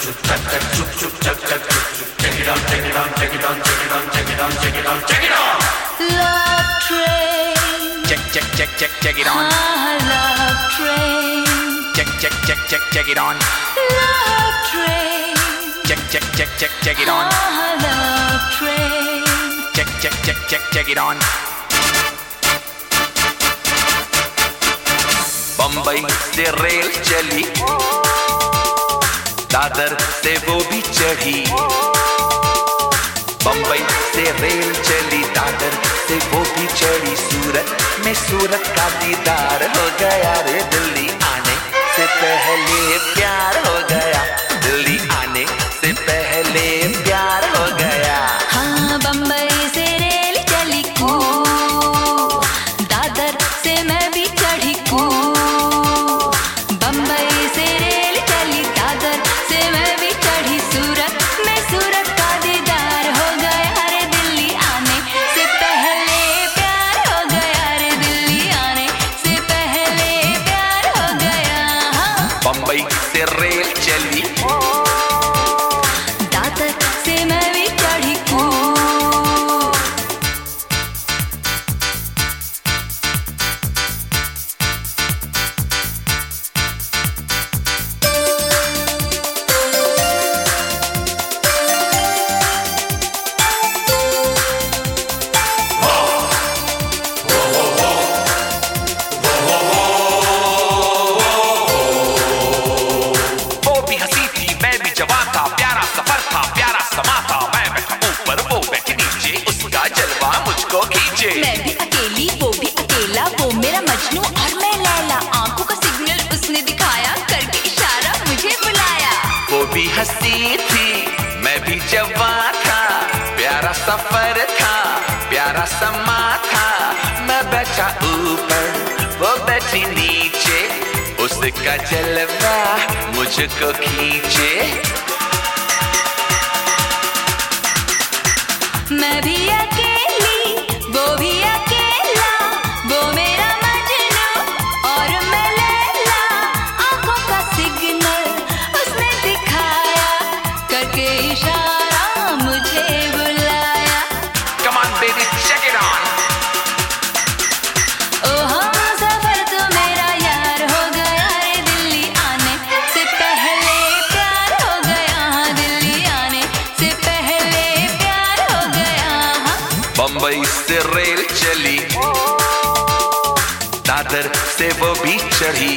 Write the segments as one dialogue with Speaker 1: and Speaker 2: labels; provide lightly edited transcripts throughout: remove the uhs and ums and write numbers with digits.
Speaker 1: check it on.
Speaker 2: Love train.
Speaker 1: Check it on.
Speaker 2: Love train.
Speaker 1: Check it on.
Speaker 2: Love train.
Speaker 1: Check it on. Bombay से rail चली, दादर से वो भी चढ़ी। बम्बई से रेल चली, दादर से वो भी चढ़ी। सूरत में सूरत का दीदार हो गया रे, दिल्ली आने से पहले प्यार हो गया। दिल्ली आने से पहले प्यार हो गया।
Speaker 2: हाँ, बम्बई से रेल चली कू, दादर से मैं भी चढ़ी कू। बम्बई से रेल चली, दादर से मैं भी चढ़ी। सूरत में सूरत का दीदार हो गया रे, दिल्ली आने से पहले प्यार हो गया रे। दिल्ली आने से पहले प्यार हो गया। हाँ,
Speaker 1: बम्बई से रेल चली,
Speaker 2: दादर से मैं भी चढ़ी कू। मैं भी अकेली, वो भी अकेला, वो मेरा मजनू और मैं लैला। आंखों का सिग्नल उसने दिखाया, करके इशारा मुझे बुलाया।
Speaker 1: वो भी हंसी थी, मैं भी जवान था। प्यारा सफर था, प्यारा समा था। मैं बैठा ऊपर, वो बैठी नीचे। उसका जलवा मुझको खींचे।
Speaker 2: मैं भी अकेली, वो भी अकेला, वो मेरा मजनू और मैं लैला। आंखों का सिग्नल उसने दिखाया, करके इशारा मुझे बुलाया।
Speaker 1: Come on baby, check it on.
Speaker 2: ओ हाँ, सफर तो मेरा यार हो गया रे, दिल्ली आने से पहले प्यार हो गया। दिल्ली आने से पहले प्यार हो गया।
Speaker 1: बम्बई से रेल चली, दादर से वो भी चढ़ी।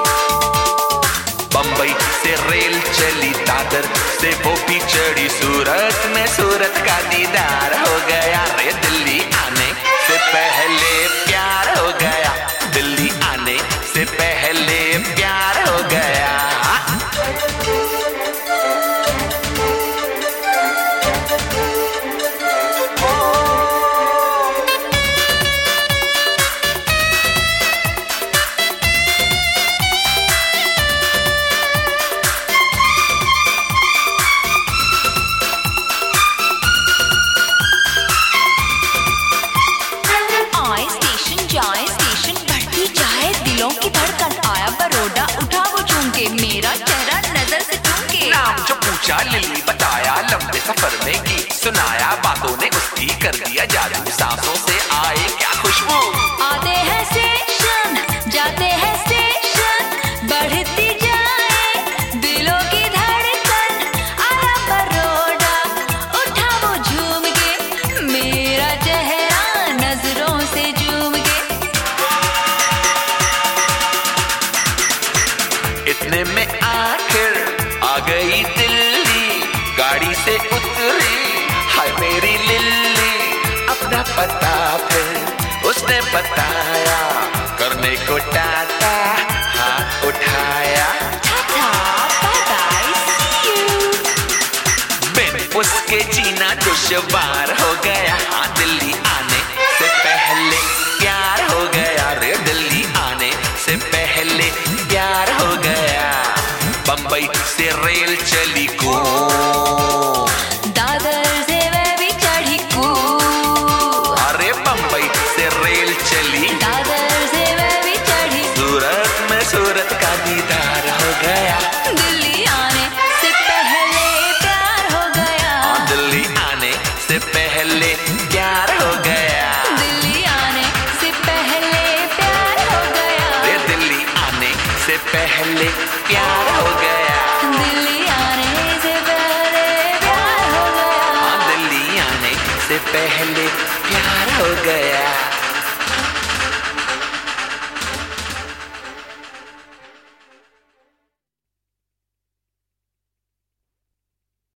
Speaker 1: बम्बई से रेल चली, दादर से वो भी चढ़ी। सूरत में सूरत का दीदार हो गया रे, दिल्ली आने से पहले प्यार हो गया। दिल्ली आने से पहले प्यार हो गया।
Speaker 2: आए स्टेशन, जाए स्टेशन, बढ़ती जाए दिलों की धड़कन। आया बरोडा, उठा वो चूम के, मेरा चेहरा नजर से चूम के।
Speaker 1: नाम जो पूछा लिली बताया, लंबे सफर में गीत सुनाया। बातों ने उसकी कर दिया जादू, सांसों से आए क्या खुशबू।
Speaker 2: आते हैं स्टेशन, जाते हैं स्टेशन, बढ़ती जाए दिलों की धड़कन। आया बरोडा, उठा वो झूम के, मेरा चेहरा नजरों से झूम के।
Speaker 1: इतने में आखिर आ गई दिल्ली, गाड़ी से उतरी, हाय मेरी लिल्ली। अपना पता फिर उसने बताया, करने को टाटा हाथ उठाया।
Speaker 2: Tata, bye bye, see you.
Speaker 1: बिन उसके जीना दुश्वार हो गया। हाँ, दिल्ली आने से पहले प्यार हो गया रे, दिल्ली आने से पहले प्यार हो गया। बम्बई से रेल चली को,
Speaker 2: दादर से मैं भी चढ़ी कू।
Speaker 1: अरे बम्बई से रेल चली,
Speaker 2: दादर से मैं भी चढ़ी।
Speaker 1: सूरत में सूरत का दीदार हो गया।
Speaker 2: दिल्ली आने से पहले
Speaker 1: पहले प्यार हो गया।
Speaker 2: दिल्ली आने से पहले प्यार हो गया।
Speaker 1: हाँ, दिल्ली आने से पहले प्यार हो गया।